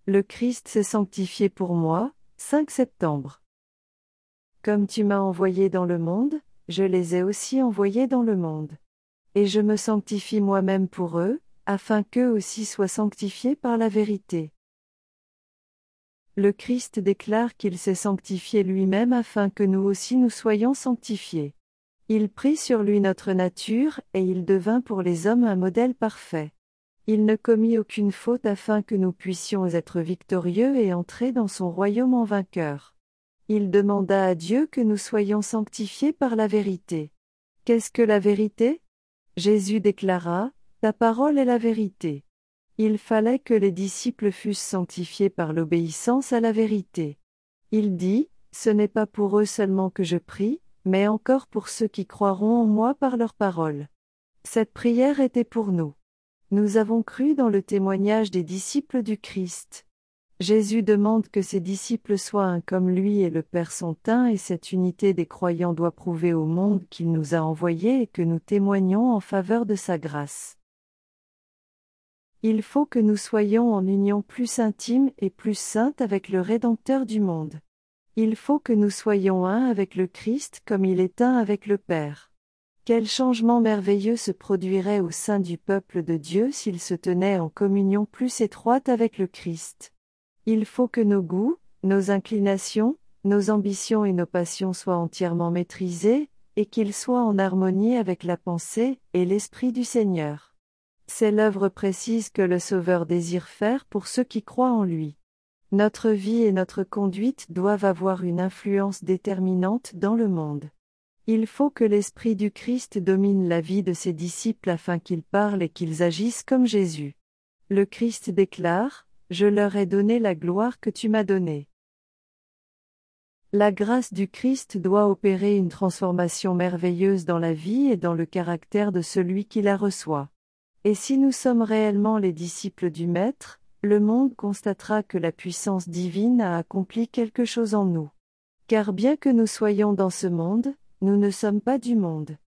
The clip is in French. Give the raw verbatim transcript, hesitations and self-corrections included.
Le Christ s'est sanctifié pour moi, cinq septembre. Comme tu m'as envoyé dans le monde, je les ai aussi envoyés dans le monde. Et je me sanctifie moi-même pour eux, afin qu'eux aussi soient sanctifiés par la vérité. Le Christ déclare qu'il s'est sanctifié lui-même afin que nous aussi nous soyons sanctifiés. Il prit sur lui notre nature, et il devint pour les hommes un modèle parfait. Il ne commit aucune faute afin que nous puissions être victorieux et entrer dans son royaume en vainqueur. Il demanda à Dieu que nous soyons sanctifiés par la vérité. Qu'est-ce que la vérité ? Jésus déclara, « Ta parole est la vérité ». Il fallait que les disciples fussent sanctifiés par l'obéissance à la vérité. Il dit, « Ce n'est pas pour eux seulement que je prie, mais encore pour ceux qui croiront en moi par leur parole. » Cette prière était pour nous. Nous avons cru dans le témoignage des disciples du Christ. Jésus demande que ses disciples soient un comme lui et le Père sont un, et cette unité des croyants doit prouver au monde qu'il nous a envoyés et que nous témoignons en faveur de sa grâce. Il faut que nous soyons en union plus intime et plus sainte avec le Rédempteur du monde. Il faut que nous soyons un avec le Christ comme il est un avec le Père. Quel changement merveilleux se produirait au sein du peuple de Dieu s'il se tenait en communion plus étroite avec le Christ. Il faut que nos goûts, nos inclinations, nos ambitions et nos passions soient entièrement maîtrisés, et qu'ils soient en harmonie avec la pensée et l'Esprit du Seigneur. C'est l'œuvre précise que le Sauveur désire faire pour ceux qui croient en lui. Notre vie et notre conduite doivent avoir une influence déterminante dans le monde. Il faut que l'Esprit du Christ domine la vie de ses disciples afin qu'ils parlent et qu'ils agissent comme Jésus. Le Christ déclare, « Je leur ai donné la gloire que tu m'as donnée. » La grâce du Christ doit opérer une transformation merveilleuse dans la vie et dans le caractère de celui qui la reçoit. Et si nous sommes réellement les disciples du Maître, le monde constatera que la puissance divine a accompli quelque chose en nous. Car bien que nous soyons dans ce monde, nous ne sommes pas du monde.